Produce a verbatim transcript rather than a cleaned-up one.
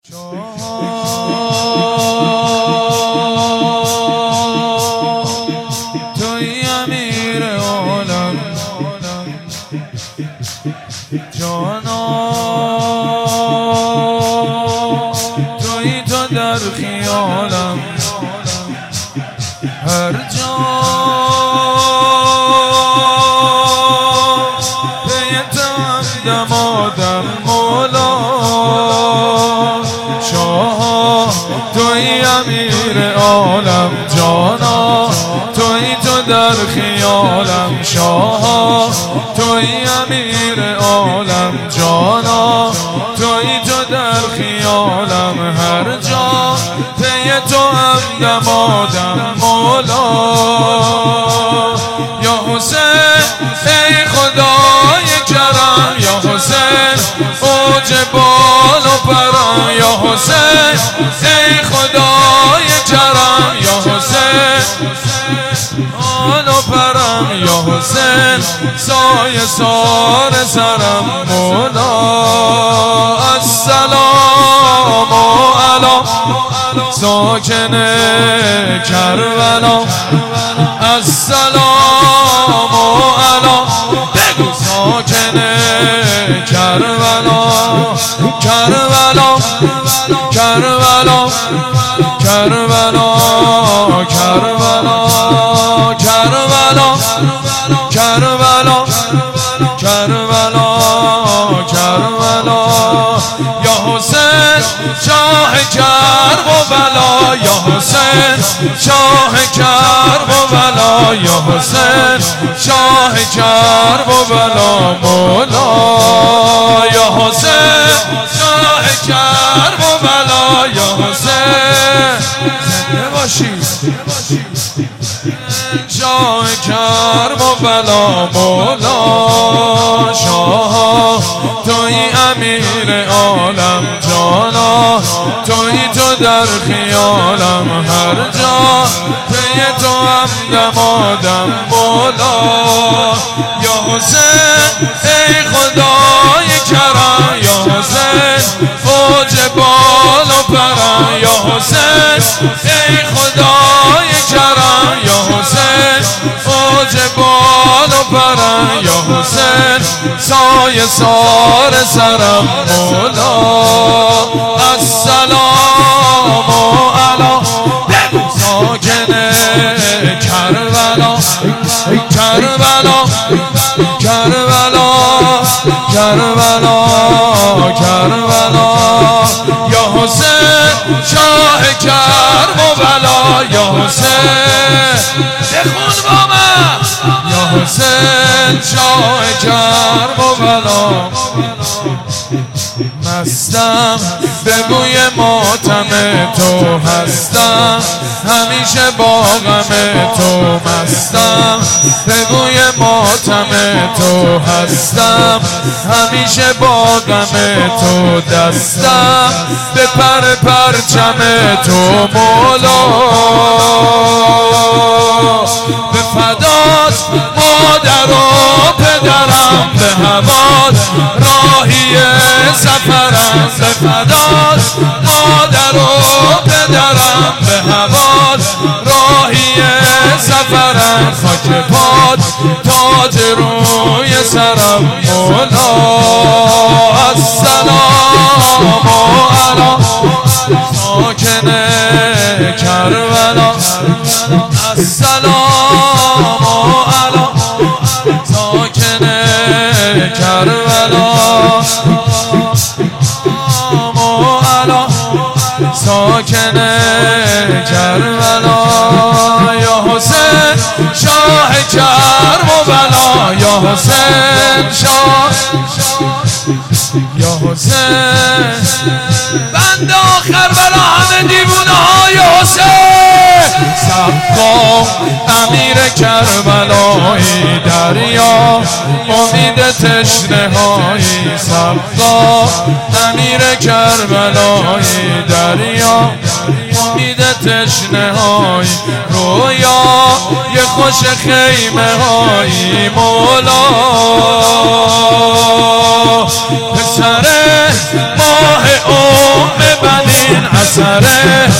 توی امیر عالم جانا، توی تو در خیالم هر جا پیتم دمادم مولا شاه. توی امیر عالم جانا، توی تو در خیالم شاه. توی امیر عالم جانا، توی تو در خیالم هر جا پی تو هم دمادم مولا. یا حسین ای خدای کرم، یا حسین اوج بال و پرم. یا حسین ای خدای کرم، یا حسین بال و پرم. یا حسین سایه سار سرم مولا. السلام علی ساکن کربلا، السلام علی بگو ساکن کربلا. کربلا کربلا کربلا کربلا کربلا کربلا کربلا کربلا. یا حسین شاه کرب و بلا، یا حسین شاه کرب و بلا. یا حسین شاه کرب و بلا مولا. یا حسین شاه کرب و بلا. یا حسین زنده باشی شاه کرب و بلا مولا. شاه توی امیر عالم جانا، توی تو در خیالم هر جا پی تو هم دمادم مولا. یا حسین ای خدای کرم، یا حسین اوج بال و پرم. یا حسین ای خدای کرم، یا حسین اوج بال و پرم. یا حسین سایه سار سرم مولا. السلام علی بگو ساکن کربلا، کربلا کربلا کربلا کربلا. یا حسین شاه کرب و بلا. یا حسین بخون با من. یا حسین شاه کرب و بلا. مستم به بوی ماتم تو هستم، همیشه با غم تو مستم. به بوی ماتم تو هستم، همیشه با غم تو دستم. به پر پرچم تو مولا. به فدات مادر و پدرم، به هوات راهی سفرم. به فدات مادر و پدرم، به هوات راهی سفرم. خاک پات تاج روی سرم مولا. السلام علی ساکن کربلا، السلام علی ساکن کربلا. ساکن کربلا. یا حسین شاه کرب و بلا. یا حسین شاه، یا حسین بند آخر بلا همه دیوونه های حسین. صفا امیر کربلایی دریا، امید تشنه هایی. صفا امیر کربلایی دریا، امید تشنه های. رویا یه خوش خیمه های مولا. پسر ماه اوم